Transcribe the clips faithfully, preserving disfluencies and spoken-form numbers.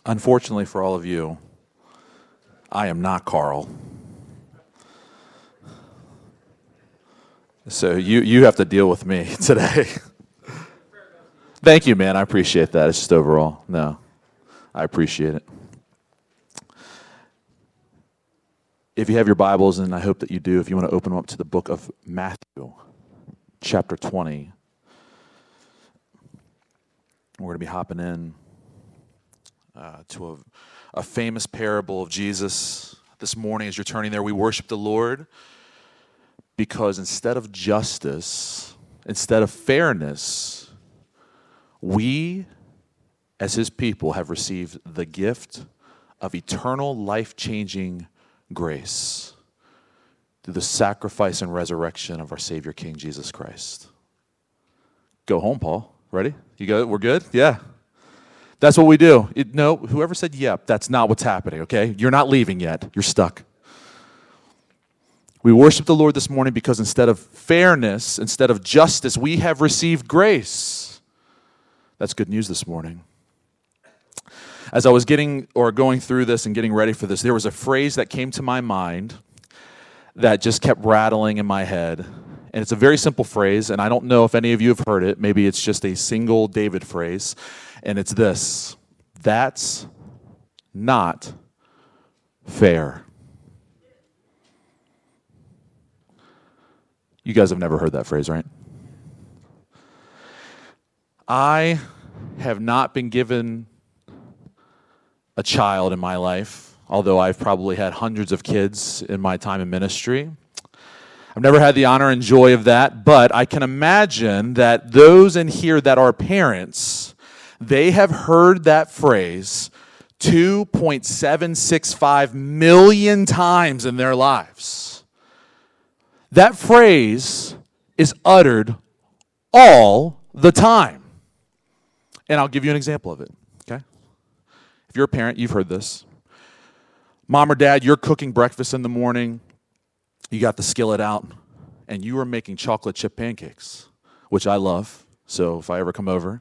Unfortunately for all of you, I am not Carl. So you, you have to deal with me today. Thank you, man. I appreciate that. It's just overall. No, I appreciate it. If you have your Bibles, and I hope that you do, if you want to open them up to the book of Matthew, chapter twenty. We're going to be hopping in uh, to a, a famous parable of Jesus. This morning, as you're turning there, we worship the Lord because instead of justice, instead of fairness, we, as His people, have received the gift of eternal, life-changing grace through the sacrifice and resurrection of our Savior, King Jesus Christ. Go home, Paul. Ready? You go. We're good? Yeah. That's what we do. It, no, whoever said yep, that's not what's happening, okay? You're not leaving yet. You're stuck. We worship the Lord this morning because instead of fairness, instead of justice, we have received grace. That's good news this morning. As I was getting or going through this and getting ready for this, there was a phrase that came to my mind that just kept rattling in my head. And it's a very simple phrase, and I don't know if any of you have heard it. Maybe it's just a single David phrase, and it's this: that's not fair. You guys have never heard that phrase, right? I have not been given a child in my life, although I've probably had hundreds of kids in my time in ministry. I've never had the honor and joy of that, but I can imagine that those in here that are parents, they have heard that phrase two point seven six five million times in their lives. That phrase is uttered all the time. And I'll give you an example of it, okay? If you're a parent, you've heard this. Mom or dad, you're cooking breakfast in the morning. You got the skillet out, and you are making chocolate chip pancakes, which I love. So if I ever come over,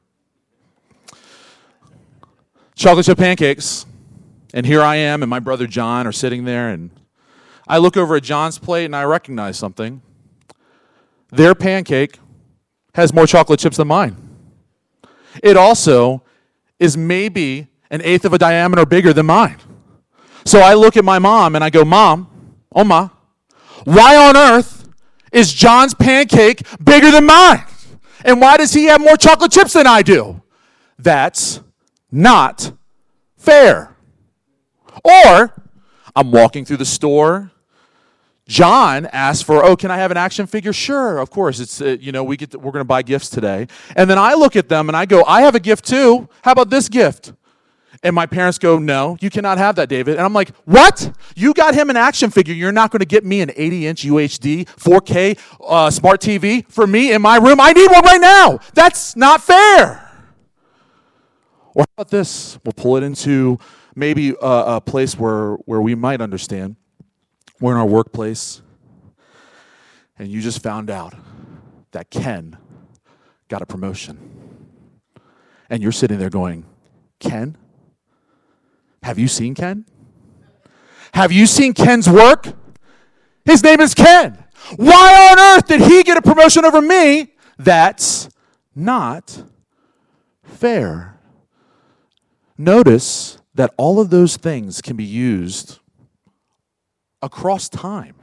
chocolate chip pancakes, and here I am and my brother John are sitting there, and I look over at John's plate and I recognize something. Their pancake has more chocolate chips than mine. It also is maybe an eighth of a diameter bigger than mine. So I look at my mom and I go, Mom, Oma, why on earth is John's pancake bigger than mine? And why does he have more chocolate chips than I do? That's not fair. Or I'm walking through the store. John asks for, oh, can I have an action figure? Sure, of course. It's uh, you know we get to, we're going to buy gifts today. And then I look at them and I go, I have a gift too. How about this gift? And my parents go, no, you cannot have that, David. And I'm like, what? You got him an action figure. You're not going to get me an eighty-inch U H D, four K uh, smart T V for me in my room? I need one right now. That's not fair. Or how about this? We'll pull it into maybe a, a place where, where we might understand. We're in our workplace, and you just found out that Ken got a promotion. And you're sitting there going, Ken? Have you seen Ken? Have you seen Ken's work? His name is Ken. Why on earth did he get a promotion over me? That's not fair. Notice that all of those things can be used across time.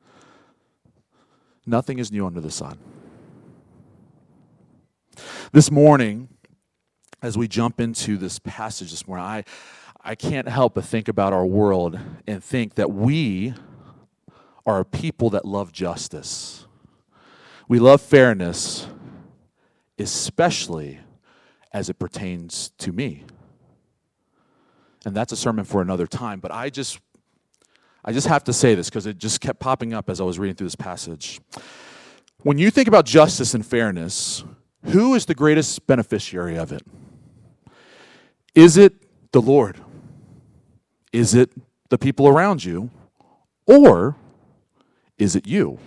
Nothing is new under the sun. This morning, as we jump into this passage this morning, I I can't help but think about our world and think that we are a people that love justice. We love fairness, especially as it pertains to me. And that's a sermon for another time, but I just I just have to say this because it just kept popping up as I was reading through this passage. When you think about justice and fairness, who is the greatest beneficiary of it? Is it the Lord? Is it the people around you? Or is it you?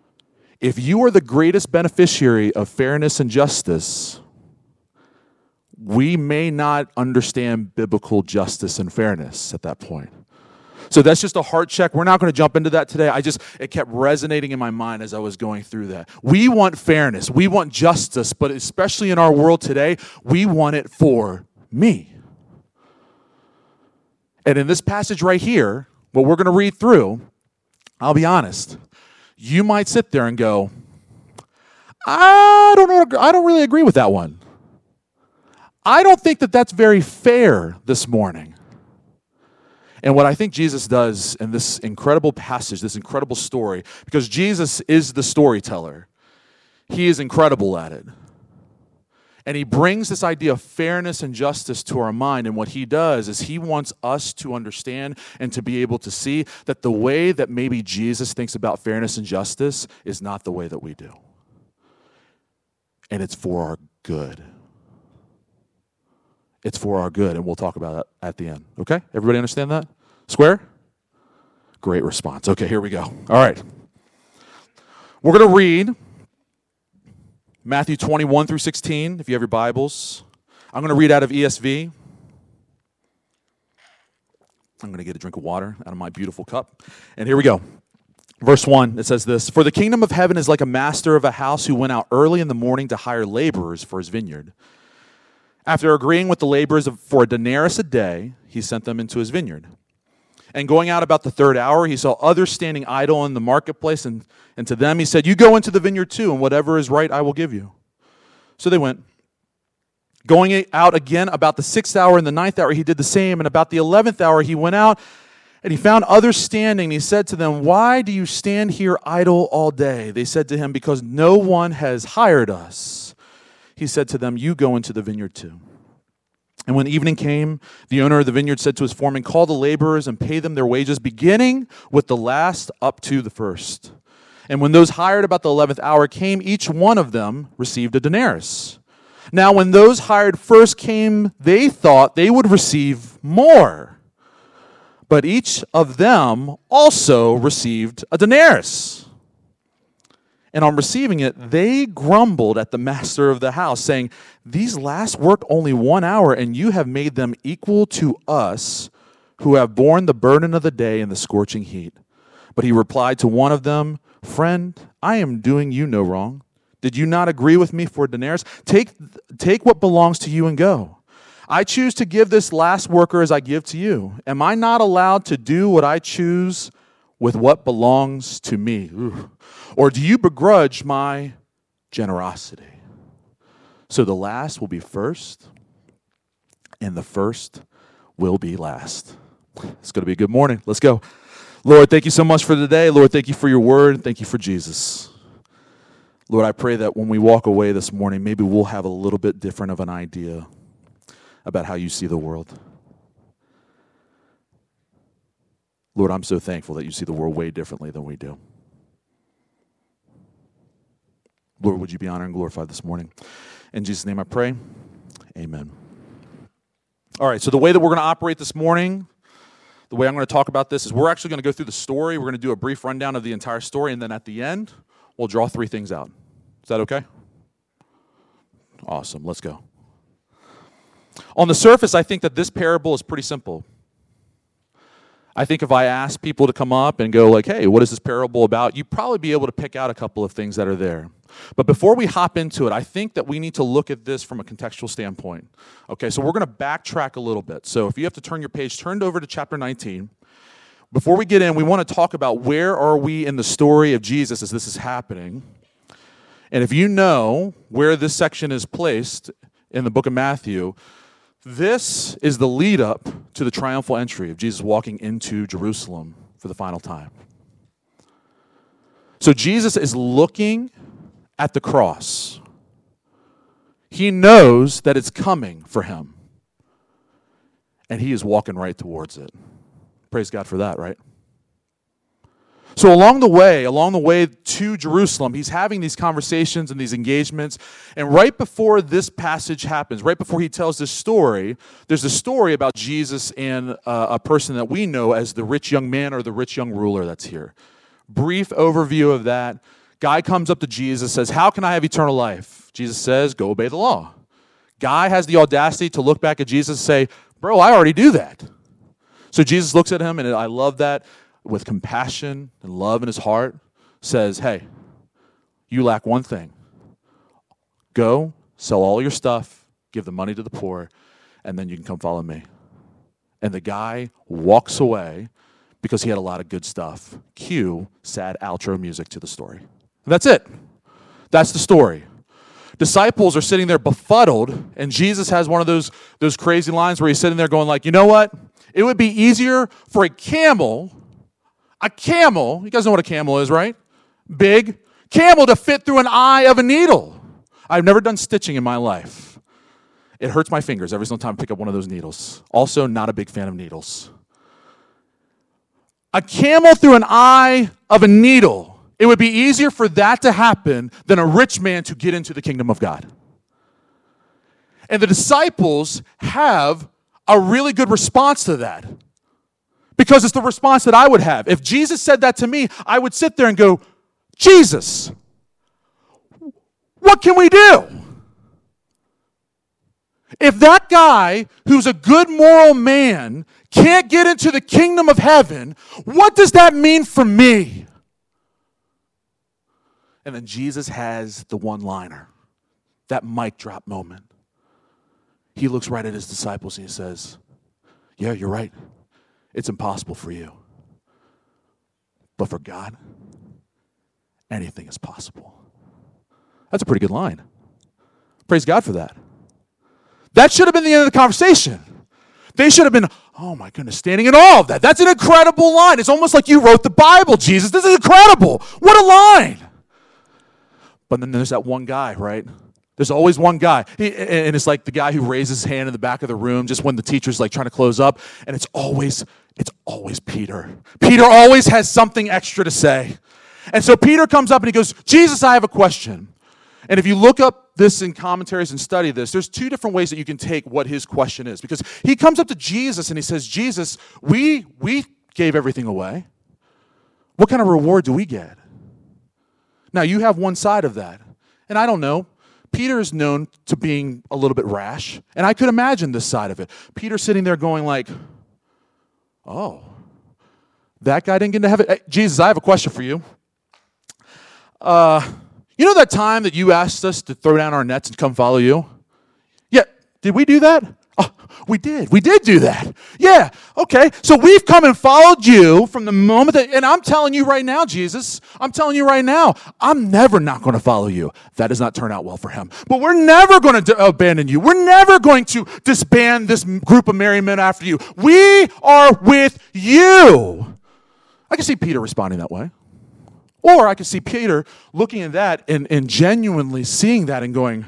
If you are the greatest beneficiary of fairness and justice, we may not understand biblical justice and fairness at that point. So that's just a heart check. We're not going to jump into that today. I just, it kept resonating in my mind as I was going through that. We want fairness. We want justice, but especially in our world today, we want it for me. And in this passage right here, what we're going to read through, I'll be honest, you might sit there and go, I don't know, I don't really agree with that one. I don't think that that's very fair this morning. And what I think Jesus does in this incredible passage, this incredible story, because Jesus is the storyteller, he is incredible at it. And he brings this idea of fairness and justice to our mind. And what he does is he wants us to understand and to be able to see that the way that maybe Jesus thinks about fairness and justice is not the way that we do. And it's for our good. It's for our good, and we'll talk about that at the end. Okay? Everybody understand that? Square? Great response. Okay, here we go. All right. We're going to read Matthew twenty-one through sixteen, if you have your Bibles. I'm going to read out of E S V. I'm going to get a drink of water out of my beautiful cup. And here we go. Verse one, it says this, "For the kingdom of heaven is like a master of a house who went out early in the morning to hire laborers for his vineyard. After agreeing with the laborers for a denarius a day, he sent them into his vineyard. And going out about the third hour, he saw others standing idle in the marketplace, and, and to them he said, 'You go into the vineyard too, and whatever is right I will give you.' So they went. Going out again about the sixth hour and the ninth hour, he did the same. And about the eleventh hour, he went out, and he found others standing. And he said to them, 'Why do you stand here idle all day?' They said to him, 'Because no one has hired us.' He said to them, 'You go into the vineyard too.' And when evening came, the owner of the vineyard said to his foreman, 'Call the laborers and pay them their wages, beginning with the last up to the first.' And when those hired about the eleventh hour came, each one of them received a denarius. Now when those hired first came, they thought they would receive more. But each of them also received a denarius. And on receiving it, they grumbled at the master of the house, saying, 'These last worked only one hour, and you have made them equal to us who have borne the burden of the day in the scorching heat.' But he replied to one of them, 'Friend, I am doing you no wrong. Did you not agree with me for a denarius? Take, take what belongs to you and go. I choose to give this last worker as I give to you. Am I not allowed to do what I choose with what belongs to me? Ooh. Or do you begrudge my generosity?' So the last will be first, and the first will be last." It's going to be a good morning. Let's go. Lord, thank you so much for today. Lord, thank you for your word. Thank you for Jesus. Lord, I pray that when we walk away this morning, maybe we'll have a little bit different of an idea about how you see the world. Lord, I'm so thankful that you see the world way differently than we do. Lord, would you be honored and glorified this morning? In Jesus' name I pray, amen. All right, so the way that we're going to operate this morning, the way I'm going to talk about this is we're actually going to go through the story. We're going to do a brief rundown of the entire story, and then at the end, we'll draw three things out. Is that okay? Awesome, let's go. On the surface, I think that this parable is pretty simple. I think if I ask people to come up and go like, "Hey, what is this parable about?" you'd probably be able to pick out a couple of things that are there. But before we hop into it, I think that we need to look at this from a contextual standpoint. Okay, so we're going to backtrack a little bit. So if you have to turn your page, turn over to chapter nineteen. Before we get in, we want to talk about where are we in the story of Jesus as this is happening. And if you know where this section is placed in the book of Matthew, this is the lead up to the triumphal entry of Jesus walking into Jerusalem for the final time. So Jesus is looking at the cross. He knows that it's coming for him. And he is walking right towards it. Praise God for that, right? So along the way, along the way to Jerusalem, he's having these conversations and these engagements. And right before this passage happens, right before he tells this story, there's a story about Jesus and uh, a person that we know as the rich young man or the rich young ruler that's here. Brief overview of that. Guy comes up to Jesus, says, "How can I have eternal life?" Jesus says, "Go obey the law. guy has the audacity to look back at Jesus and say, bro, I already do that. So Jesus looks at him, and I love that, with compassion and love in his heart, says, hey, you lack one thing. Go, sell all your stuff, give the money to the poor, and then you can come follow me. And the guy walks away because he had a lot of good stuff. Cue sad outro music to the story. That's it. That's the story. Disciples are sitting there befuddled, and Jesus has one of those, those crazy lines where he's sitting there going like, you know what? It would be easier for a camel, a camel, you guys know what a camel is, right? Big camel to fit through an eye of a needle. I've never done stitching in my life. It hurts my fingers every single time I pick up one of those needles. Also, not a big fan of needles. A camel through an eye of a needle. It would be easier for that to happen than a rich man to get into the kingdom of God. And the disciples have a really good response to that. Because it's the response that I would have. If Jesus said that to me, I would sit there and go, Jesus, what can we do? If that guy who's a good moral man can't get into the kingdom of heaven, what does that mean for me? And then Jesus has the one-liner, that mic drop moment. He looks right at his disciples and he says, yeah, you're right. It's impossible for you. But for God, anything is possible. That's a pretty good line. Praise God for that. That should have been the end of the conversation. They should have been, oh my goodness, standing in awe of that. That's an incredible line. It's almost like you wrote the Bible, Jesus. This is incredible. What a line. But then there's that one guy, right? There's always one guy. He, and it's like the guy who raises his hand in the back of the room just when the teacher's like trying to close up. And it's always, it's always Peter. Peter always has something extra to say. And so Peter comes up and he goes, Jesus, I have a question. And if you look up this in commentaries and study this, there's two different ways that you can take what his question is. Because he comes up to Jesus and he says, Jesus, we we gave everything away. What kind of reward do we get? Now, you have one side of that. And I don't know. Peter is known to being a little bit rash. And I could imagine this side of it. Peter sitting there going like, oh, that guy didn't get to heaven. Hey, Jesus, I have a question for you. Uh... You know that time that you asked us to throw down our nets and come follow you? Yeah, did we do that? Oh, we did. We did do that. Yeah, okay. So we've come and followed you from the moment that, and I'm telling you right now, Jesus, I'm telling you right now, I'm never not going to follow you. That does not turn out well for him. But we're never going to abandon you. We're never going to disband this group of merry men after you. We are with you. I can see Peter responding that way. Or I could see Peter looking at that and, and genuinely seeing that and going,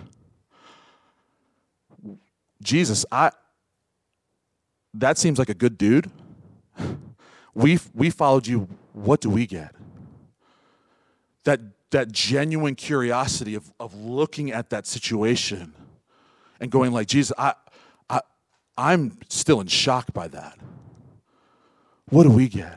Jesus, I that seems like a good dude. We we followed you. What do we get? That that genuine curiosity of, of looking at that situation and going like, Jesus, I I I'm still in shock by that. What do we get?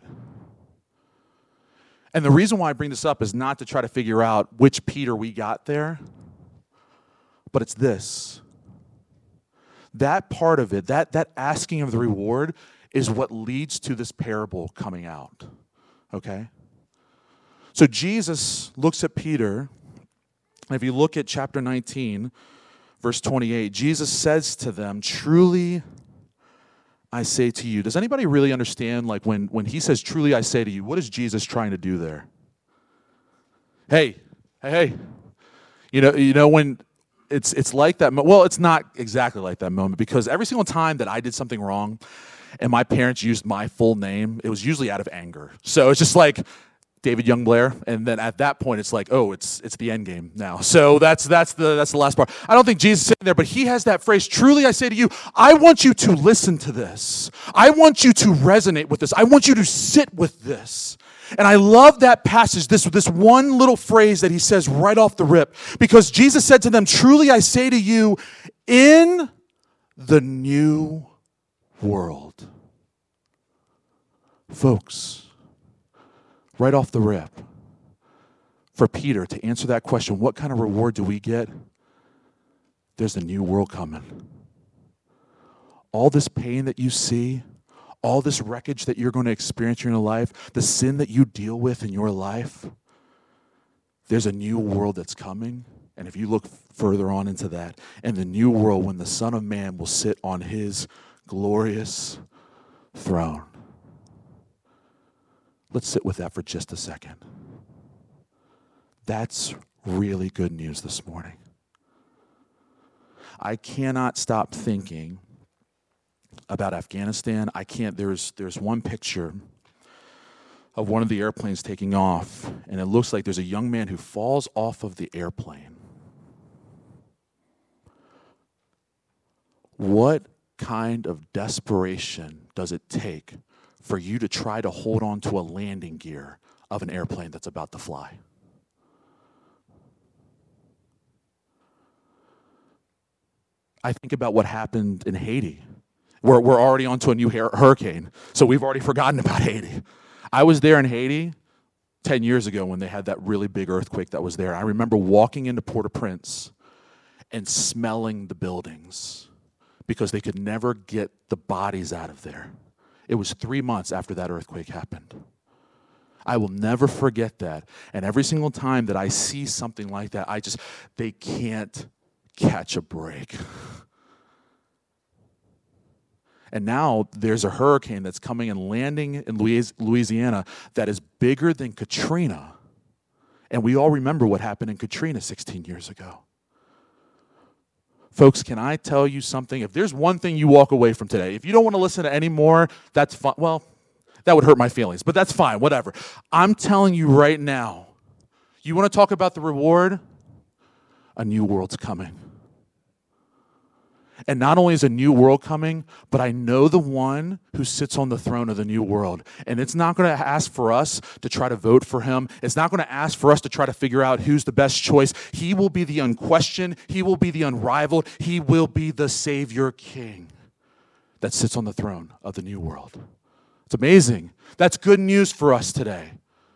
And the reason why I bring this up is not to try to figure out which Peter we got there, but it's this. That part of it, that, that asking of the reward is what leads to this parable coming out, okay? So Jesus looks at Peter, and if you look at chapter nineteen, verse twenty-eight, Jesus says to them, truly I say to you. Does anybody really understand, like, when, when he says, truly I say to you, what is Jesus trying to do there? Hey, hey, hey. You know, you know when it's it's like that, well, it's not exactly like that moment, because every single time that I did something wrong and my parents used my full name, it was usually out of anger. So it's just like, David Young Blair, and then at that point it's like, oh, it's it's the end game now. So that's that's the that's the last part. I don't think Jesus is sitting there, but he has that phrase, truly I say to you, I want you to listen to this. I want you to resonate with this. I want you to sit with this. And I love that passage, this, this one little phrase that he says right off the rip, because Jesus said to them, truly I say to you, in the new world. Folks, right off the rip, for Peter to answer that question, what kind of reward do we get? there's a new world coming. All this pain that you see, all this wreckage that you're going to experience in your life, the sin that you deal with in your life, there's a new world that's coming. And if you look further on into that, and the new world when the Son of Man will sit on his glorious throne. Let's sit with that for just a second. That's really good news this morning. I cannot stop thinking about Afghanistan. I can't, there's there's one picture of one of the airplanes taking off, and it looks like there's a young man who falls off of the airplane. What kind of desperation does it take for you to try to hold on to a landing gear of an airplane that's about to fly? I think about what happened in Haiti. We're, we're already onto a new hurricane, so we've already forgotten about Haiti. I was there in Haiti ten years ago when they had that really big earthquake that was there. I remember walking into Port-au-Prince and smelling the buildings because they could never get the bodies out of there. It was three months after that earthquake happened. I will never forget that. And every single time that I see something like that, I just, they can't catch a break. And now there's a hurricane that's coming and landing in Louisiana that is bigger than Katrina. And we all remember what happened in Katrina sixteen years ago. Folks, can I tell you something? If there's one thing you walk away from today, if you don't want to listen to any more, that's fine. Well, that would hurt my feelings, but that's fine, whatever. I'm telling you right now, you want to talk about the reward? A new world's coming. And not only is a new world coming, but I know the one who sits on the throne of the new world. And it's not going to ask for us to try to vote for him. It's not going to ask for us to try to figure out who's the best choice. He will be the unquestioned. He will be the unrivaled. He will be the Savior King that sits on the throne of the new world. It's amazing. That's good news for us today.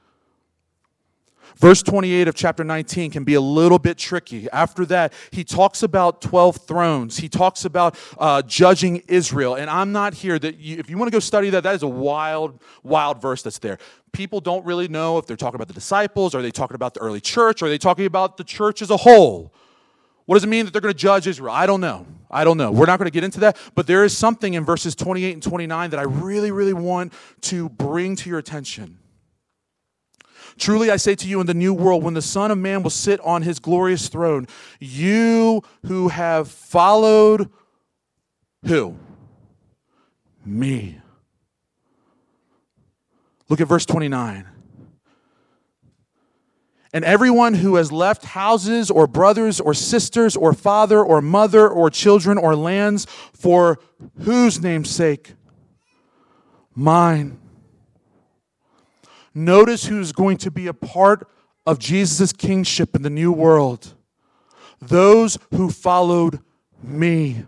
Verse twenty-eight of chapter nineteen can be a little bit tricky. After that, he talks about twelve thrones. He talks about uh, judging Israel. And I'm not here that you, if you want to go study that, that is a wild, wild verse that's there. People don't really know if they're talking about the disciples, or are they talking about the early church, or are they talking about the church as a whole? What does it mean that they're going to judge Israel? I don't know. I don't know. We're not going to get into that. But there is something in verses twenty-eight and twenty-nine that I really, really want to bring to your attention. Truly I say to you, in the new world, when the Son of Man will sit on his glorious throne, you who have followed who? Me. Look at verse twenty-nine. And everyone who has left houses or brothers or sisters or father or mother or children or lands for whose name's sake? Mine. Notice who's going to be a part of Jesus' kingship in the new world. Those who followed me.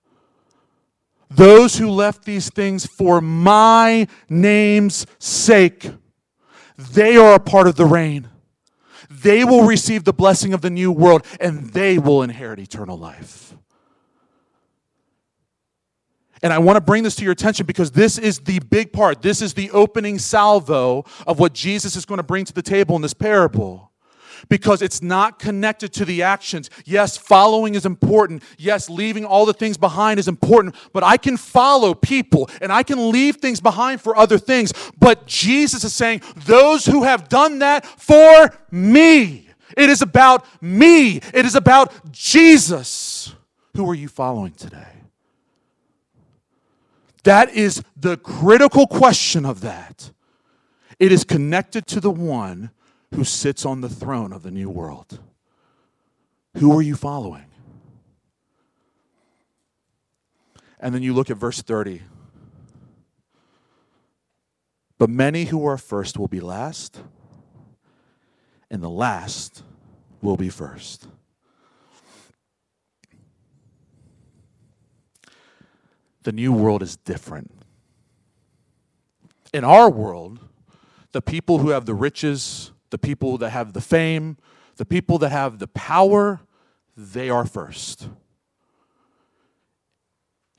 Those who left these things for my name's sake. They are a part of the reign. They will receive the blessing of the new world, and they will inherit eternal life. And I want to bring this to your attention because this is the big part. This is the opening salvo of what Jesus is going to bring to the table in this parable. Because it's not connected to the actions. Yes, following is important. Yes, leaving all the things behind is important. But I can follow people and I can leave things behind for other things. But Jesus is saying, those who have done that for me. It is about me. It is about Jesus. Who are you following today? That is the critical question of that. It is connected to the one who sits on the throne of the new world. Who are you following? And then you look at verse thirty. But many who are first will be last, and the last will be first. The new world is different. In our world, the people who have the riches, the people that have the fame, the people that have the power, they are first.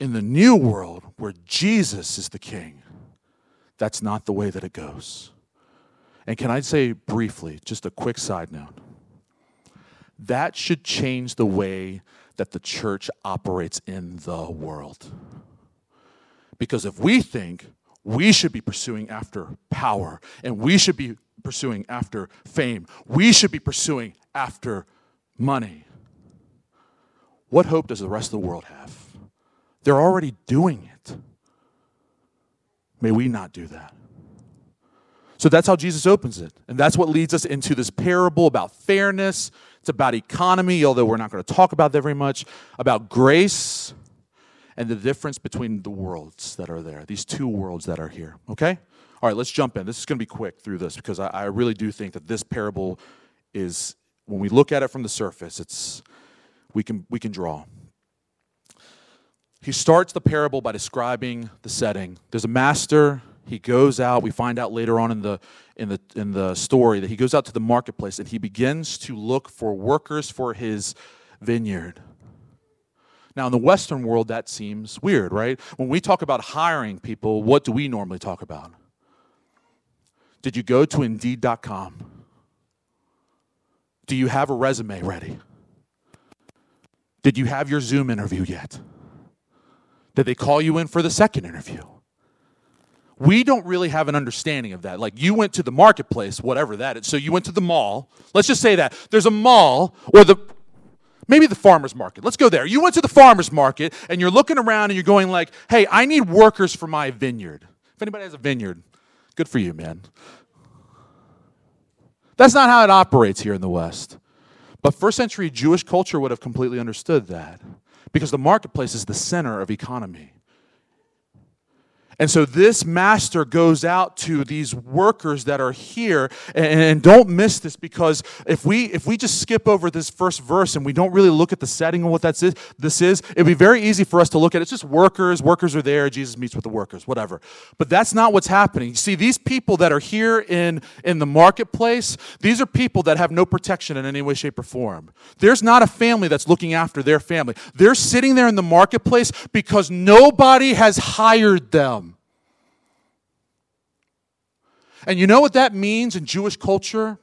in the new world where Jesus is the king, that's not the way that it goes. And can I say briefly, just a quick side note, that should change the way that the church operates in the world. Because if we think we should be pursuing after power, and we should be pursuing after fame, we should be pursuing after money, what hope does the rest of the world have? They're already doing it. May we not do that. So that's how Jesus opens it. And that's what leads us into this parable about fairness. It's about economy, although we're not going to talk about that very much, about grace and the difference between the worlds that are there, these two worlds that are here. Okay? All right, let's jump in. This is going to be quick through this because I, I really do think that this parable is, when we look at it from the surface, it's we can we can draw. He starts the parable by describing the setting. There's a master. He goes out. We find out later on in the in the in the story that he goes out to the marketplace and he begins to look for workers for his vineyard. Now, in the Western world, that seems weird, right? When we talk about hiring people, what do we normally talk about? Did you go to Indeed dot com? Do you have a resume ready? Did you have your Zoom interview yet? Did they call you in for the second interview? We don't really have an understanding of that. Like, you went to the marketplace, whatever that is. So you went to the mall. Let's just say that. There's a mall, or the maybe the farmer's market. Let's go there. You went to the farmer's market, and you're looking around, and you're going like, hey, I need workers for my vineyard. If anybody has a vineyard, good for you, man. That's not how it operates here in the West. But first century Jewish culture would have completely understood that because the marketplace is the center of economy. And so this master goes out to these workers that are here, and, and don't miss this, because if we if we just skip over this first verse and we don't really look at the setting of what that's is, this is, it'd be very easy for us to look at it. It's just workers, workers are there, Jesus meets with the workers, whatever. But that's not what's happening. You see, these people that are here in, in the marketplace, these are people that have no protection in any way, shape, or form. There's not a family that's looking after their family. They're sitting there in the marketplace because nobody has hired them. And you know what that means in Jewish culture?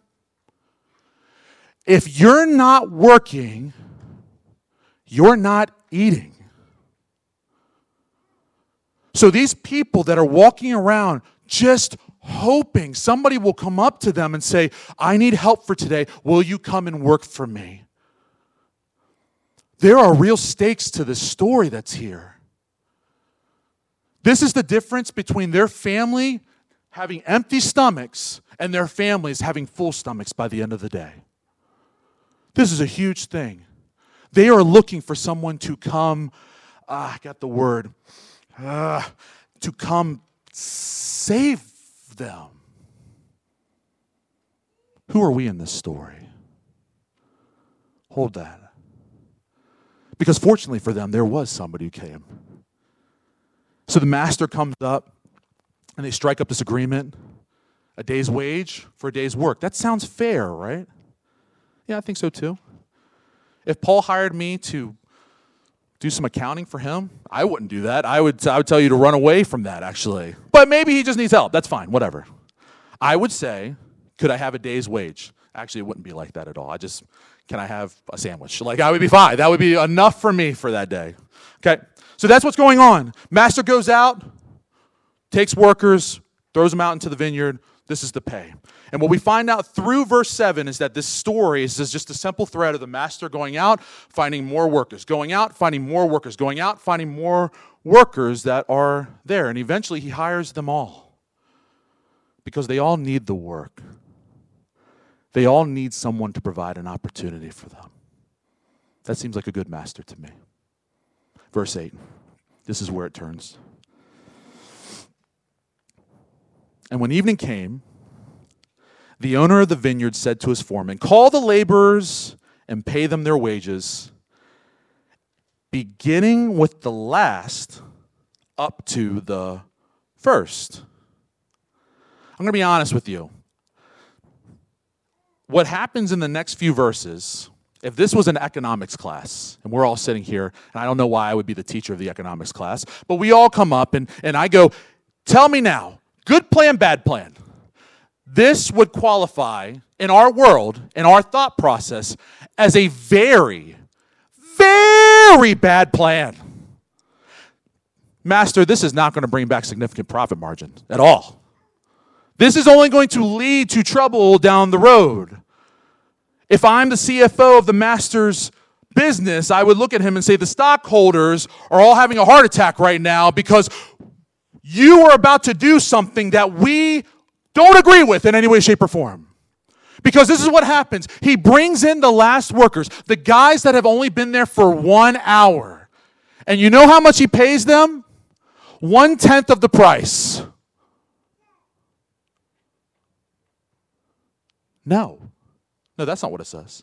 If you're not working, you're not eating. So these people that are walking around just hoping somebody will come up to them and say, I need help for today. Will you come and work for me? There are real stakes to this story that's here. This is the difference between their family having empty stomachs and their families having full stomachs by the end of the day. This is a huge thing. They are looking for someone to come, ah, I got the word, uh, to come save them. Who are we in this story? Hold that. Because fortunately for them, there was somebody who came. So the master comes up, and they strike up this agreement, a day's wage for a day's work. That sounds fair, right? Yeah, I think so too. If Paul hired me to do some accounting for him, I wouldn't do that. I would, I would tell you to run away from that, actually. But maybe he just needs help. That's fine, whatever. I would say, could I have a day's wage? Actually, it wouldn't be like that at all. I just, can I have a sandwich? Like, I would be fine. That would be enough for me for that day. Okay, so that's what's going on. Master goes out, takes workers, throws them out into the vineyard. This is the pay. And what we find out through verse seven is that this story is just a simple thread of the master going out, finding more workers, going out, finding more workers, going out, finding more workers that are there. And eventually he hires them all because they all need the work. They all need someone to provide an opportunity for them. That seems like a good master to me. Verse eight. This is where it turns. And when evening came, the owner of the vineyard said to his foreman, call the laborers and pay them their wages, beginning with the last up to the first. I'm going to be honest with you. What happens in the next few verses If this was an economics class, and we're all sitting here, and I don't know why I would be the teacher of the economics class, but we all come up and, and I go, tell me now, good plan, bad plan. This would qualify in our world, in our thought process, as a very, very bad plan. Master, this is not going to bring back significant profit margin at all. This is only going to lead to trouble down the road. If I'm the C F O of the master's business, I would look at him and say, the stockholders are all having a heart attack right now because you are about to do something that we don't agree with in any way, shape, or form. Because this is what happens. He brings in the last workers, the guys that have only been there for one hour. And you know how much he pays them? One-tenth of the price. No. No, that's not what it says.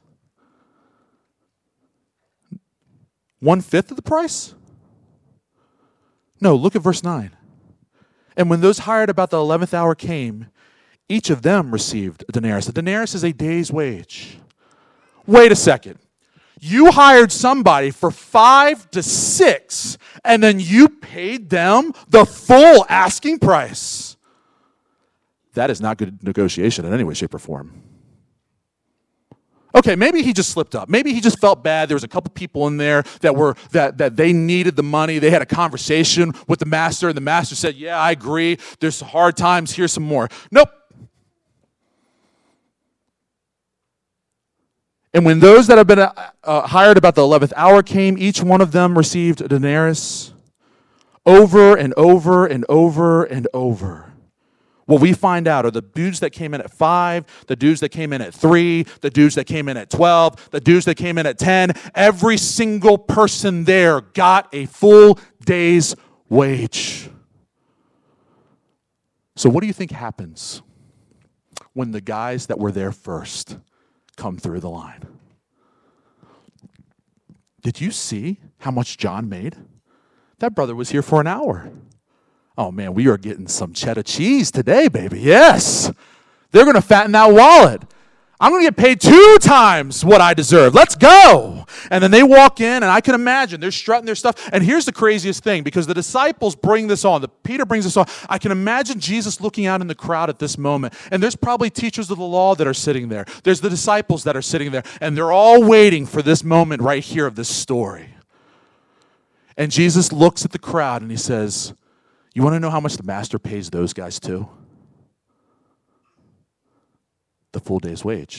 One-fifth of the price? No, look at verse nine. And when those hired about the eleventh hour came, each of them received a denarius. A denarius is a day's wage. Wait a second. You hired somebody for five to six, and then you paid them the full asking price. That is not good negotiation in any way, shape, or form. Okay, maybe he just slipped up. Maybe he just felt bad. There was a couple people in there that were that that they needed the money. They had a conversation with the master, and the master said, yeah, I agree. There's hard times. Here's some more. Nope. And when those that have been uh, uh, hired about the eleventh hour came, each one of them received a denarius over and over and over and over. What we find out are the dudes that came in at five, the dudes that came in at three, the dudes that came in at twelve, the dudes that came in at ten. Every single person there got a full day's wage. So what do you think happens when the guys that were there first come through the line? Did you see how much John made? That brother was here for an hour. Oh, man, we are getting some cheddar cheese today, baby. Yes. They're going to fatten that wallet. I'm going to get paid two times what I deserve. Let's go. And then they walk in, and I can imagine they're strutting their stuff. And here's the craziest thing, because the disciples bring this on. The, Peter brings this on. I can imagine Jesus looking out in the crowd at this moment. And there's probably teachers of the law that are sitting there. There's the disciples that are sitting there. And they're all waiting for this moment right here of this story. And Jesus looks at the crowd, and he says, you want to know how much the master pays those guys too? The full day's wage.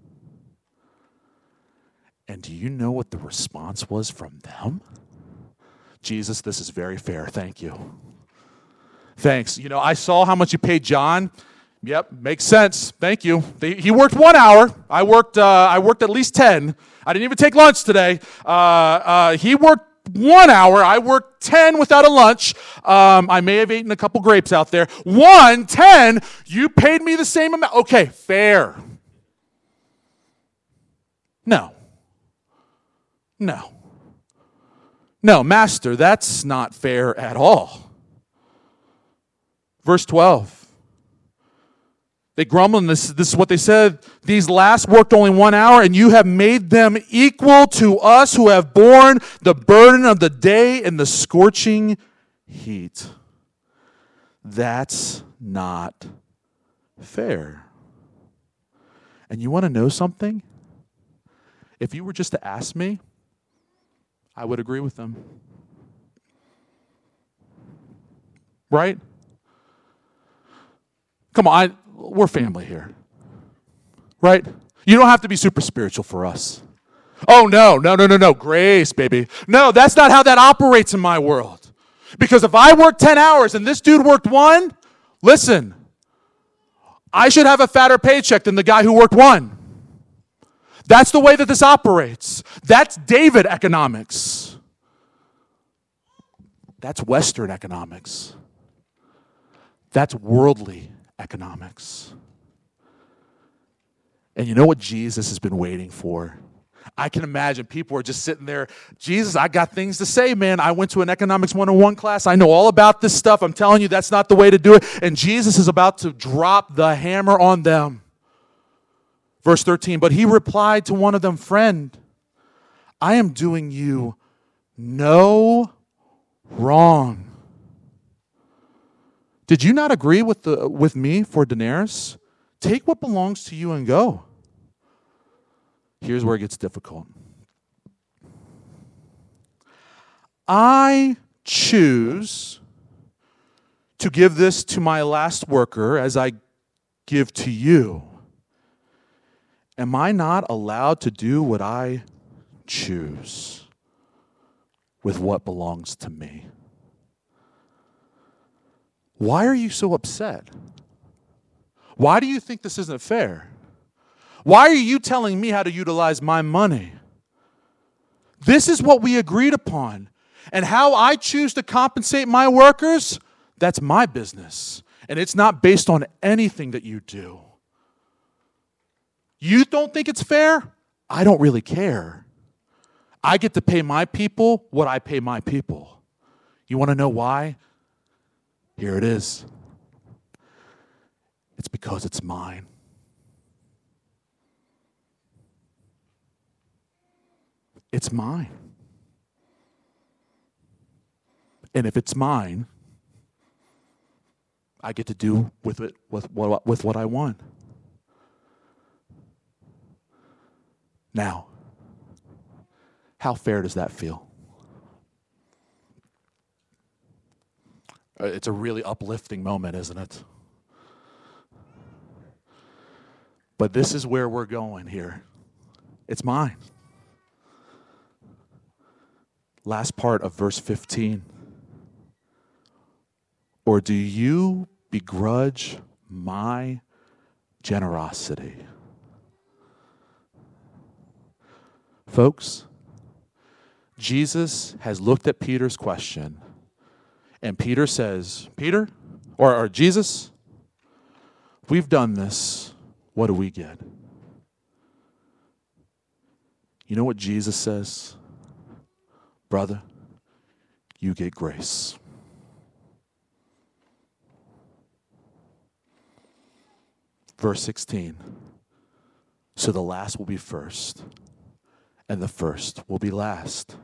And do you know what the response was from them? Jesus, this is very fair. Thank you. Thanks. You know, I saw how much you paid John. Yep, makes sense. Thank you. They, he worked one hour. I worked. Uh, I worked at least ten. I didn't even take lunch today. Uh, uh, he worked one hour. I worked ten without a lunch. Um, I may have eaten a couple grapes out there. One, ten, you paid me the same amount. Okay, fair. No. No. No, master, that's not fair at all. Verse twelve. They grumbled, and this, this is what they said. These last worked only one hour, and you have made them equal to us who have borne the burden of the day in the scorching heat. That's not fair. And you want to know something? If you were just to ask me, I would agree with them. Right? Come on, I, we're family here. Right? You don't have to be super spiritual for us. Oh, no, no, no, no, no. Grace, baby. No, that's not how that operates in my world. Because if I work ten hours and this dude worked one, listen, I should have a fatter paycheck than the guy who worked one. That's the way that this operates. That's David economics. That's Western economics. That's worldly economics. And you know what Jesus has been waiting for? I can imagine people are just sitting there, Jesus, I got things to say, man. I went to an economics one oh one class. I know all about this stuff. I'm telling you, that's not the way to do it. And Jesus is about to drop the hammer on them. Verse thirteen, but he replied to one of them, friend, I am doing you no wrong. Did you not agree with the with me for denarius? Take what belongs to you and go. Here's where it gets difficult. I choose to give this to my last worker as I give to you. Am I not allowed to do what I choose with what belongs to me? Why are you so upset? Why do you think this isn't fair? Why are you telling me how to utilize my money? This is what we agreed upon. And how I choose to compensate my workers, that's my business. And it's not based on anything that you do. You don't think it's fair? I don't really care. I get to pay my people what I pay my people. You want to know why? Here it is. It's because it's mine. It's mine. And if it's mine, I get to do with it with what, with what I want. Now, how fair does that feel? It's a really uplifting moment, isn't it? But this is where we're going here. It's mine. Last part of verse fifteen. Or do you begrudge my generosity? Folks, Jesus has looked at Peter's question, and Peter says, Peter, or, or Jesus, we've done this. What do we get? You know what Jesus says? Brother, you get grace. Verse sixteen, so the last will be first, and the first will be last.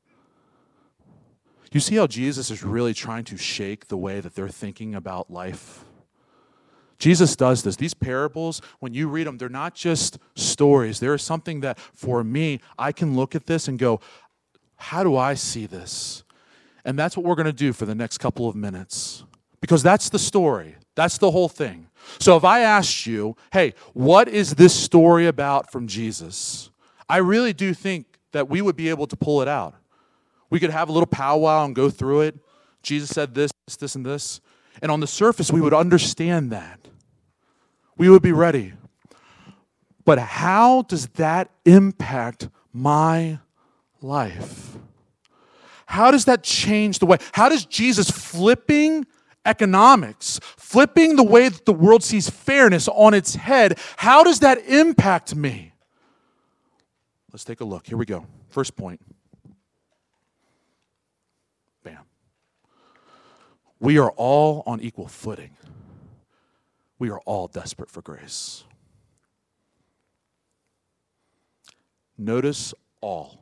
You see how Jesus is really trying to shake the way that they're thinking about life? Jesus does this. These parables, when you read them, they're not just stories. There is something that, for me, I can look at this and go, how do I see this? And that's what we're going to do for the next couple of minutes. Because that's the story. That's the whole thing. So if I asked you, hey, what is this story about from Jesus? I really do think that we would be able to pull it out. We could have a little powwow and go through it. Jesus said this, this, this, and this. And on the surface, we would understand that. We would be ready. But how does that impact my life? How does that change the way? How does Jesus flipping economics, flipping the way that the world sees fairness on its head, how does that impact me? Let's take a look. Here we go. First point. Bam. We are all on equal footing. We are all desperate for grace. Notice all.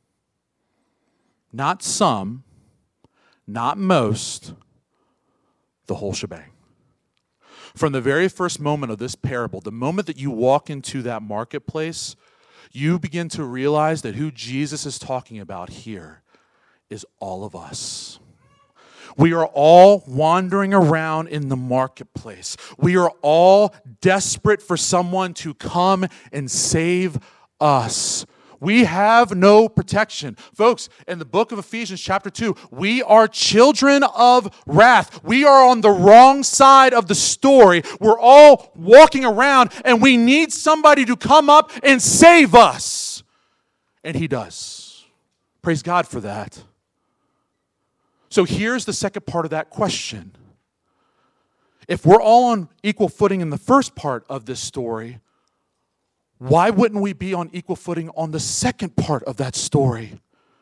Not some, not most, the whole shebang. From the very first moment of this parable, the moment that you walk into that marketplace, you begin to realize that who Jesus is talking about here is all of us. We are all wandering around in the marketplace. We are all desperate for someone to come and save us. We have no protection. Folks, in the book of Ephesians chapter two, we are children of wrath. We are on the wrong side of the story. We're all walking around and we need somebody to come up and save us. And he does. Praise God for that. So here's the second part of that question. If we're all on equal footing in the first part of this story, why wouldn't we be on equal footing on the second part of that story?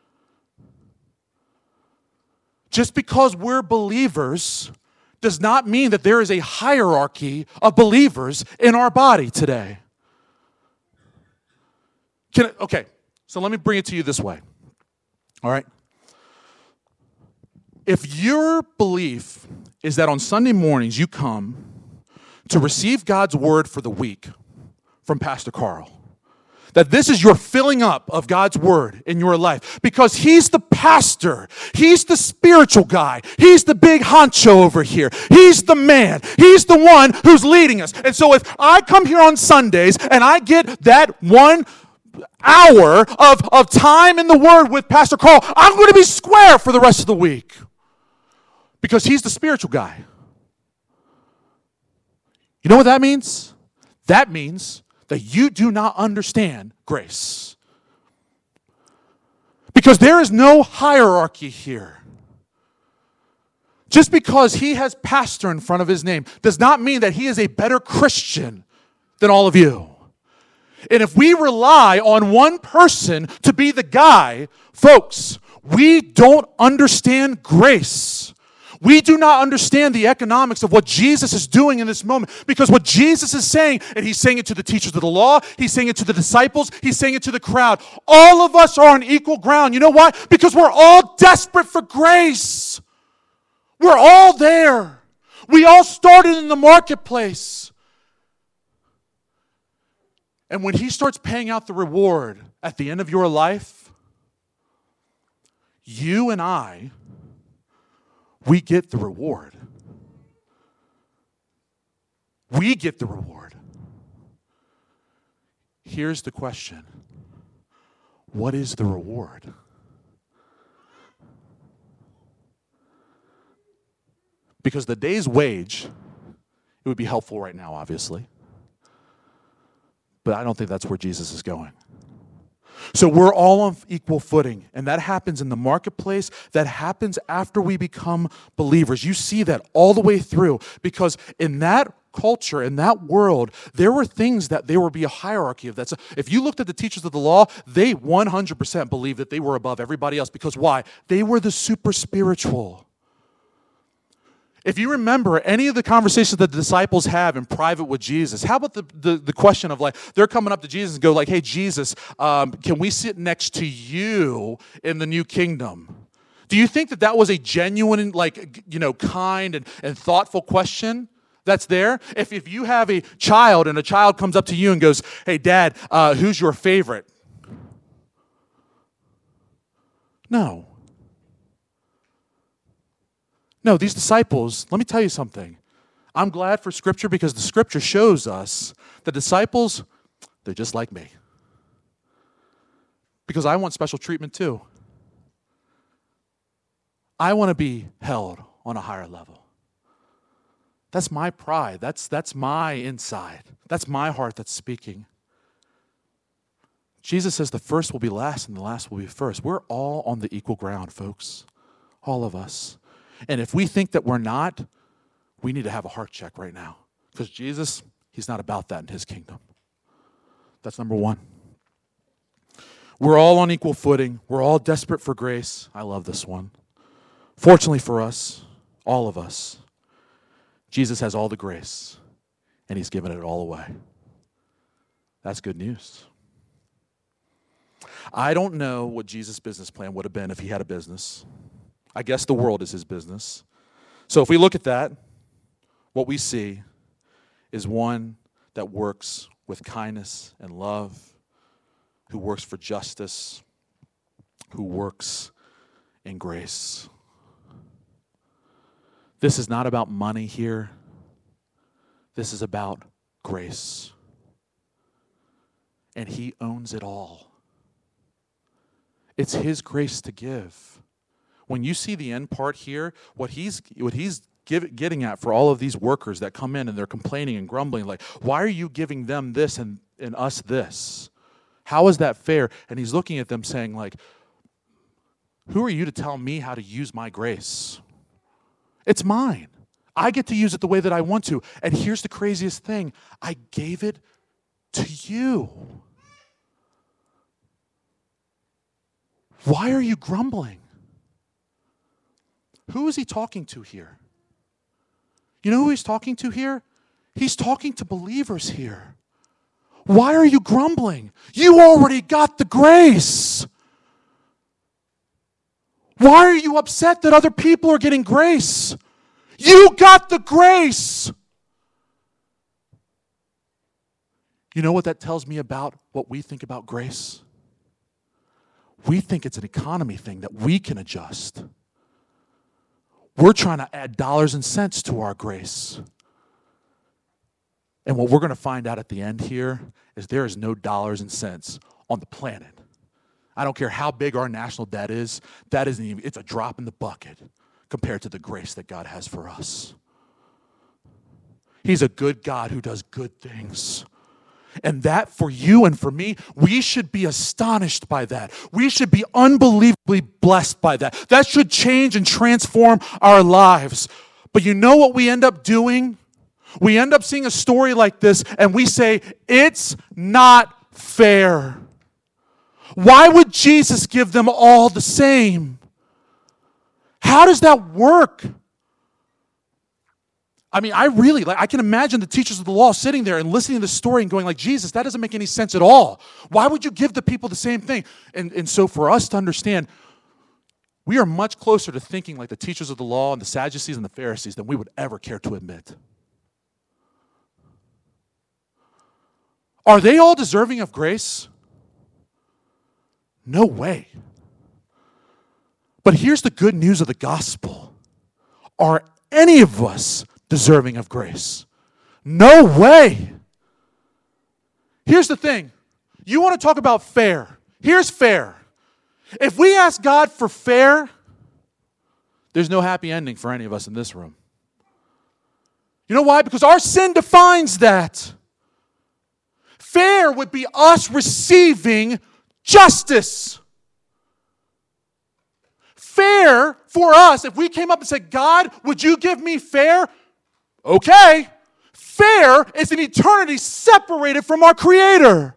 Just because we're believers does not mean that there is a hierarchy of believers in our body today. Can, okay, So let me bring it to you this way. All right? If your belief is that on Sunday mornings you come to receive God's word for the week from Pastor Carl, that this is your filling up of God's word in your life because he's the pastor. He's the spiritual guy. He's the big honcho over here. He's the man. He's the one who's leading us. And so if I come here on Sundays and I get that one hour of, of time in the word with Pastor Carl, I'm going to be square for the rest of the week because he's the spiritual guy. You know what that means? That means that you do not understand grace. Because there is no hierarchy here. Just because he has pastor in front of his name does not mean that he is a better Christian than all of you. And if we rely on one person to be the guy, folks, we don't understand grace. We do not understand the economics of what Jesus is doing in this moment because what Jesus is saying, and he's saying it to the teachers of the law, he's saying it to the disciples, he's saying it to the crowd. All of us are on equal ground. You know why? Because we're all desperate for grace. We're all there. We all started in the marketplace. And when he starts paying out the reward at the end of your life, you and I, we get the reward. We get the reward. Here's the question. What is the reward? Because the day's wage, it would be helpful right now, obviously. But I don't think that's where Jesus is going. So we're all on equal footing, and that happens in the marketplace. That happens after we become believers. You see that all the way through, because in that culture, in that world, there were things that there would be a hierarchy of that. So if you looked at the teachers of the law, they one hundred percent believed that they were above everybody else. Because why? They were the super spiritual. If you remember any of the conversations that the disciples have in private with Jesus, how about the, the, the question of like, they're coming up to Jesus and go like, hey, Jesus, um, can we sit next to you in the new kingdom? Do you think that that was a genuine, like, you know, kind and, and thoughtful question that's there? If, if you have a child and a child comes up to you and goes, hey, Dad, uh, who's your favorite? No. No, these disciples, let me tell you something. I'm glad for Scripture because the Scripture shows us the disciples, they're just like me. Because I want special treatment too. I want to be held on a higher level. That's my pride. That's, that's my inside. That's my heart that's speaking. Jesus says the first will be last and the last will be first. We're all on the equal ground, folks. All of us. And if we think that we're not, we need to have a heart check right now. Because Jesus, he's not about that in his kingdom. That's number one. We're all on equal footing. We're all desperate for grace. I love this one. Fortunately for us, all of us, Jesus has all the grace, and he's given it all away. That's good news. I don't know what Jesus' business plan would have been if he had a business. I guess the world is his business. So if we look at that, what we see is one that works with kindness and love, who works for justice, who works in grace. This is not about money here. This is about grace. And he owns it all. It's his grace to give. When you see the end part here, what he's what he's give, getting at for all of these workers that come in and they're complaining and grumbling, like, why are you giving them this and, and us this? How is that fair? And he's looking at them saying, like, who are you to tell me how to use my grace? It's mine. I get to use it the way that I want to. And here's the craziest thing. I gave it to you. Why are you grumbling? Who is he talking to here? You know who he's talking to here? He's talking to believers here. Why are you grumbling? You already got the grace. Why are you upset that other people are getting grace? You got the grace. You know what that tells me about what we think about grace? We think it's an economy thing that we can adjust. We're trying to add dollars and cents to our grace. And what we're going to find out at the end here is there is no dollars and cents on the planet. I don't care how big our national debt is, that isn't even, it's a drop in the bucket compared to the grace that God has for us. He's a good God who does good things. And that for you and for me, we should be astonished by that. We should be unbelievably blessed by that. That should change and transform our lives. But you know what we end up doing? We end up seeing a story like this and we say, it's not fair. Why would Jesus give them all the same? How does that work? I mean, I really, like, I can imagine the teachers of the law sitting there and listening to the story and going like, Jesus, that doesn't make any sense at all. Why would you give the people the same thing? And, and so for us to understand, we are much closer to thinking like the teachers of the law and the Sadducees and the Pharisees than we would ever care to admit. Are they all deserving of grace? No way. But here's the good news of the gospel. Are any of us deserving of grace? No way. Here's the thing. You want to talk about fair. Here's fair. If we ask God for fair, there's no happy ending for any of us in this room. You know why? Because our sin defines that. Fair would be us receiving justice. Fair for us, if we came up and said, God, would you give me fair? Okay. Fair is an eternity separated from our Creator.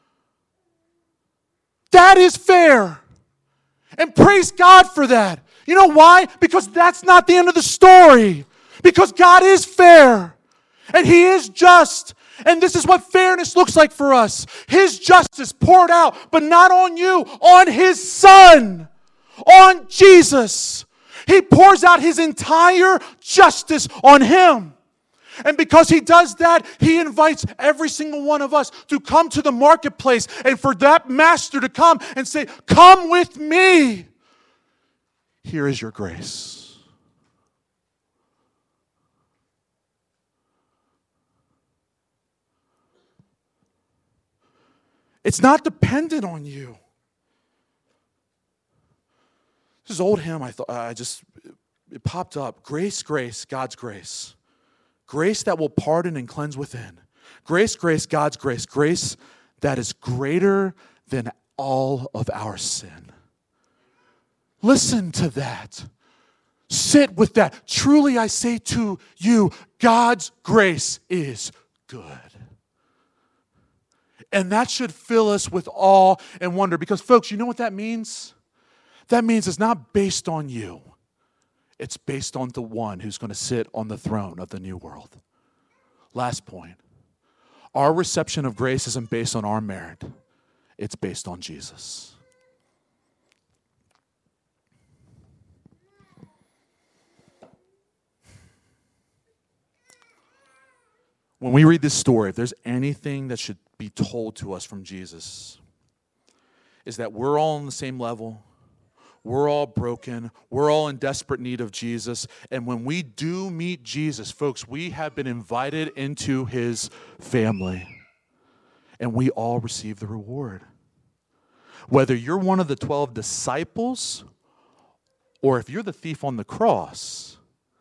That is fair. And praise God for that. You know why? Because that's not the end of the story. Because God is fair. And He is just. And this is what fairness looks like for us. His justice poured out, but not on you, on His Son, on Jesus. He pours out His entire justice on Him. And because He does that, He invites every single one of us to come to the marketplace and for that master to come and say, come with me. Here is your grace. It's not dependent on you. This old hymn, I thought, I just, it popped up. Grace, grace, God's grace. Grace that will pardon and cleanse within. Grace, grace, God's grace. Grace that is greater than all of our sin. Listen to that. Sit with that. Truly I say to you, God's grace is good. And that should fill us with awe and wonder. Because, folks, you know what that means? That means it's not based on you. It's based on the one who's going to sit on the throne of the new world. Last point. Our reception of grace isn't based on our merit. It's based on Jesus. When we read this story, if there's anything that should be told to us from Jesus, is that we're all on the same level. We're all broken. We're all in desperate need of Jesus. And when we do meet Jesus, folks, we have been invited into His family. And we all receive the reward. Whether you're one of the twelve disciples or if you're the thief on the cross,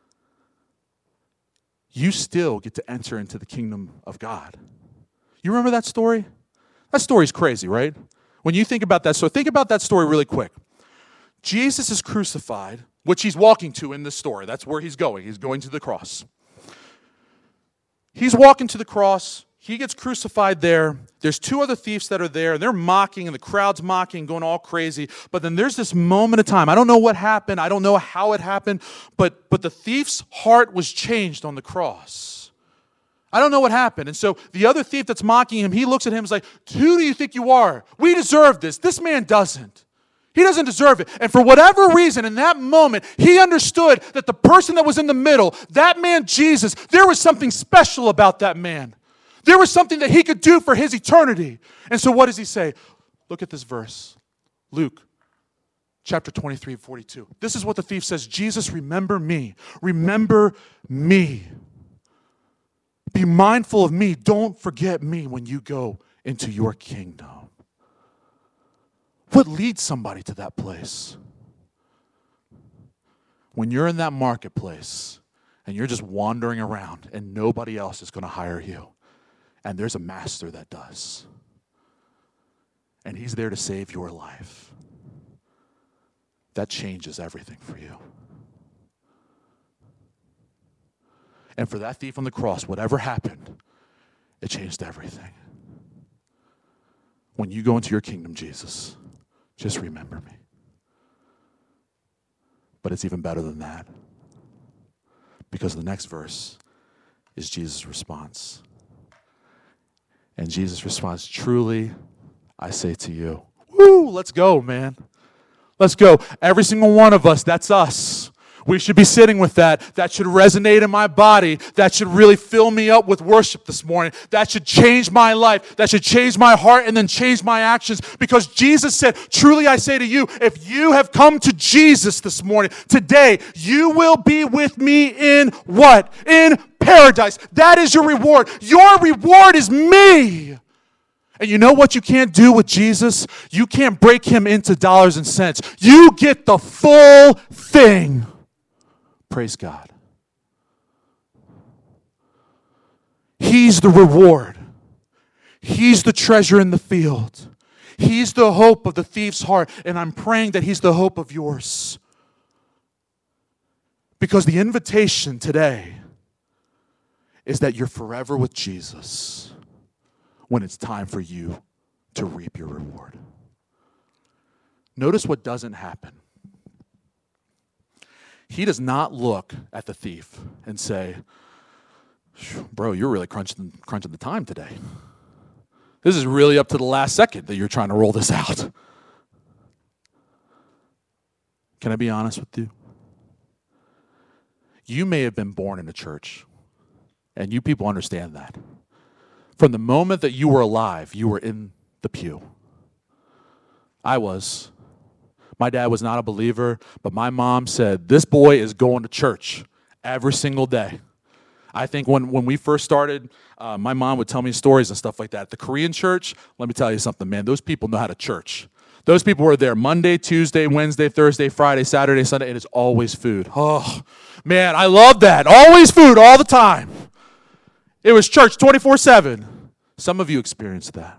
you still get to enter into the kingdom of God. You remember that story? That story's crazy, right? When you think about that, so think about that story really quick. Jesus is crucified, which He's walking to in this story. That's where He's going. He's going to the cross. He's walking to the cross. He gets crucified there. There's two other thieves that are there, and they're mocking, and the crowd's mocking, going all crazy. But then there's this moment of time. I don't know what happened. I don't know how it happened, but, but the thief's heart was changed on the cross. I don't know what happened. And so the other thief that's mocking him, he looks at him and is like, who do you think you are? We deserve this. This man doesn't. He doesn't deserve it. And for whatever reason, in that moment, he understood that the person that was in the middle, that man Jesus, there was something special about that man. There was something that he could do for his eternity. And so what does he say? Look at this verse. Luke chapter twenty-three, forty-two. This is what the thief says. Jesus, remember me. Remember me. Be mindful of me. Don't forget me when you go into your kingdom. What leads somebody to that place? When you're in that marketplace and you're just wandering around and nobody else is going to hire you, and there's a master that does, and he's there to save your life, that changes everything for you. And for that thief on the cross, whatever happened, it changed everything. When you go into your kingdom, Jesus, just remember me. But it's even better than that, because the next verse is Jesus' response. And Jesus responds, truly, I say to you, woo, let's go, man. Let's go. Every single one of us, that's us. We should be sitting with that. That should resonate in my body. That should really fill me up with worship this morning. That should change my life. That should change my heart and then change my actions. Because Jesus said, truly I say to you, if you have come to Jesus this morning, today, you will be with me in what? In paradise. That is your reward. Your reward is me. And you know what you can't do with Jesus? You can't break him into dollars and cents. You get the full thing. Praise God. He's the reward. He's the treasure in the field. He's the hope of the thief's heart. And I'm praying that he's the hope of yours. Because the invitation today is that you're forever with Jesus when it's time for you to reap your reward. Notice what doesn't happen. He does not look at the thief and say, bro, you're really crunching, crunching the time today. This is really up to the last second that you're trying to roll this out. Can I be honest with you? You may have been born in a church, and you people understand that. From the moment that you were alive, you were in the pew. I was. My dad was not a believer, but my mom said, this boy is going to church every single day. I think when, when we first started, uh, my mom would tell me stories and stuff like that. The Korean church, let me tell you something, man. Those people know how to church. Those people were there Monday, Tuesday, Wednesday, Thursday, Friday, Saturday, Sunday. It is always food. Oh, man, I love that. Always food all the time. It was church twenty-four seven. Some of you experienced that.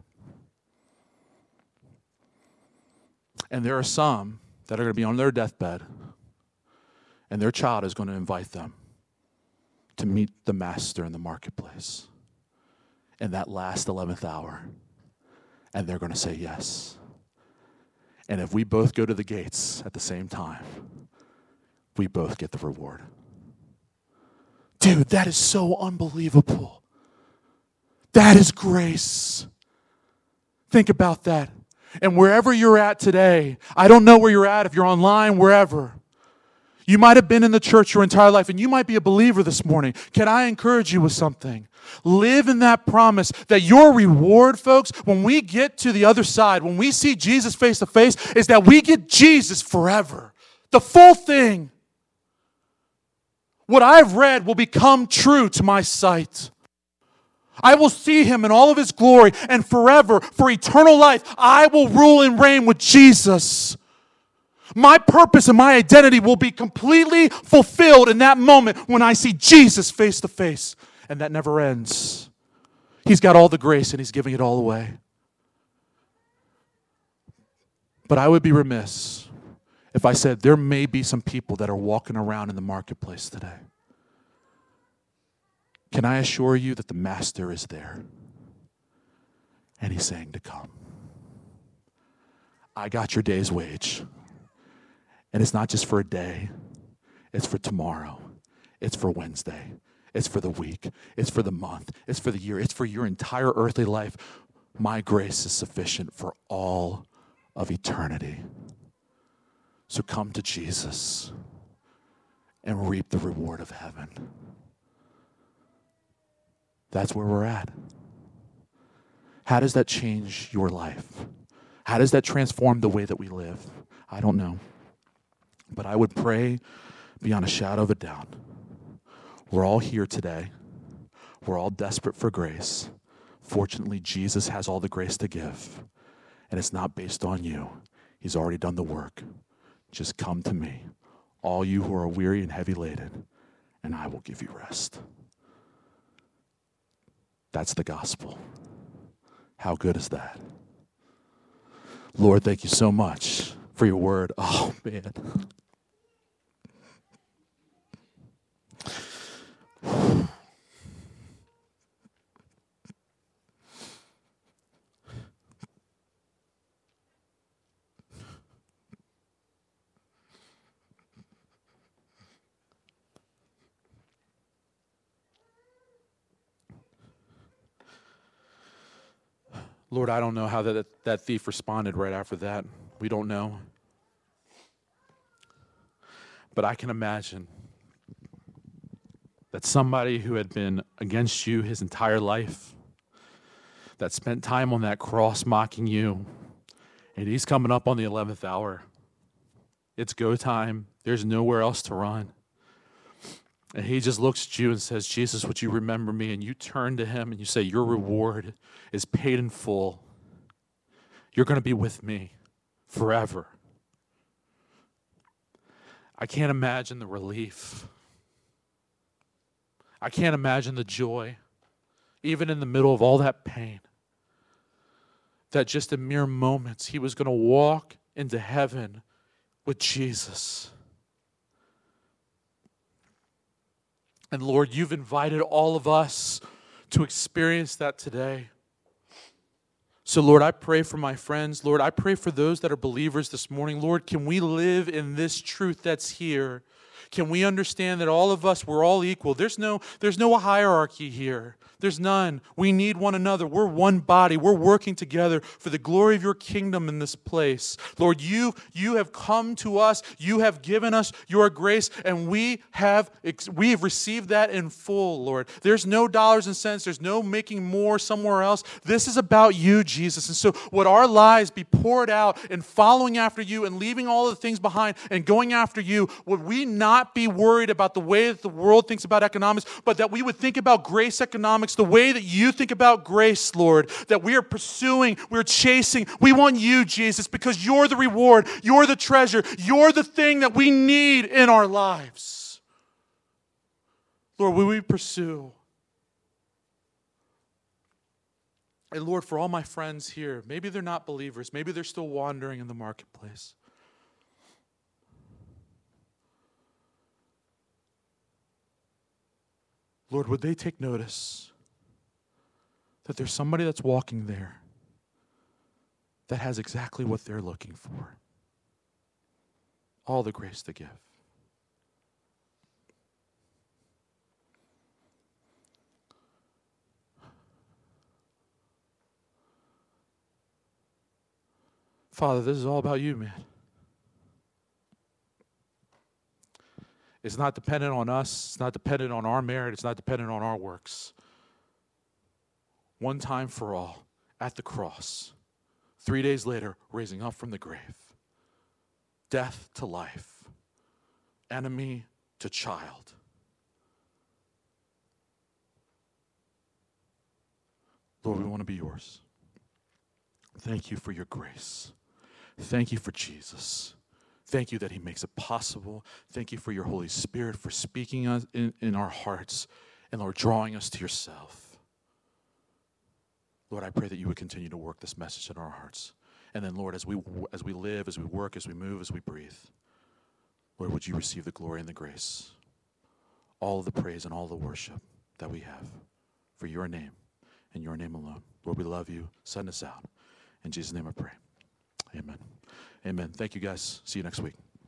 And there are some that are going to be on their deathbed, and their child is going to invite them to meet the master in the marketplace in that last eleventh hour. And they're going to say yes. And if we both go to the gates at the same time, we both get the reward. Dude, that is so unbelievable. That is grace. Think about that. And wherever you're at today, I don't know where you're at, if you're online, wherever. You might have been in the church your entire life, and you might be a believer this morning. Can I encourage you with something? Live in that promise that your reward, folks, when we get to the other side, when we see Jesus face to face, is that we get Jesus forever. The full thing. What I've read will become true to my sight. I will see him in all of his glory, and forever, for eternal life, I will rule and reign with Jesus. My purpose and my identity will be completely fulfilled in that moment when I see Jesus face to face. And that never ends. He's got all the grace and he's giving it all away. But I would be remiss if I said there may be some people that are walking around in the marketplace today. Can I assure you that the master is there? And he's saying to come. I got your day's wage. And it's not just for a day. It's for tomorrow. It's for Wednesday. It's for the week. It's for the month. It's for the year. It's for your entire earthly life. My grace is sufficient for all of eternity. So come to Jesus and reap the reward of heaven. That's where we're at. How does that change your life? How does that transform the way that we live? I don't know. But I would pray beyond a shadow of a doubt. We're all here today. We're all desperate for grace. Fortunately, Jesus has all the grace to give. And it's not based on you. He's already done the work. Just come to me, all you who are weary and heavy laden, and I will give you rest. That's the gospel. How good is that? Lord, thank you so much for your word. Oh, man. Lord, I don't know how that, that thief responded right after that. We don't know. But I can imagine that somebody who had been against you his entire life, that spent time on that cross mocking you, and he's coming up on the eleventh hour. It's go time. There's nowhere else to run. And he just looks at you and says, Jesus, would you remember me? And you turn to him and you say, your reward is paid in full. You're going to be with me forever. I can't imagine the relief. I can't imagine the joy, even in the middle of all that pain, that just in mere moments he was going to walk into heaven with Jesus. And Lord, you've invited all of us to experience that today. So Lord, I pray for my friends. Lord, I pray for those that are believers this morning. Lord, can we live in this truth that's here? Can we understand that all of us, we're all equal? There's no, there's no hierarchy here. There's none. We need one another. We're one body. We're working together for the glory of your kingdom in this place. Lord, you, you have come to us. You have given us your grace, and we have, we have received that in full, Lord. There's no dollars and cents. There's no making more somewhere else. This is about you, Jesus. And so would our lives be poured out in following after you and leaving all the things behind and going after you? Would we not be worried about the way that the world thinks about economics, but that we would think about grace economics the way that you think about grace, Lord, that we are pursuing, we're chasing. We want you, Jesus, because you're the reward, you're the treasure, you're the thing that we need in our lives. Lord, will we pursue? And Lord, for all my friends here, maybe they're not believers, maybe they're still wandering in the marketplace. Lord, would they take notice that there's somebody that's walking there that has exactly what they're looking for? All the grace to give. Father, this is all about you, man. It's not dependent on us. It's not dependent on our merit. It's not dependent on our works. One time for all, at the cross. Three days later, raising up from the grave. Death to life. Enemy to child. Lord, we want to be yours. Thank you for your grace. Thank you for Jesus. Thank you that he makes it possible. Thank you for your Holy Spirit for speaking us in, in our hearts and, Lord, drawing us to yourself. Lord, I pray that you would continue to work this message in our hearts. And then, Lord, as we as we live, as we work, as we move, as we breathe, Lord, would you receive the glory and the grace, all of the praise and all the worship that we have for your name and your name alone. Lord, we love you. Send us out. In Jesus' name I pray. Amen. Amen. Thank you, guys. See you next week.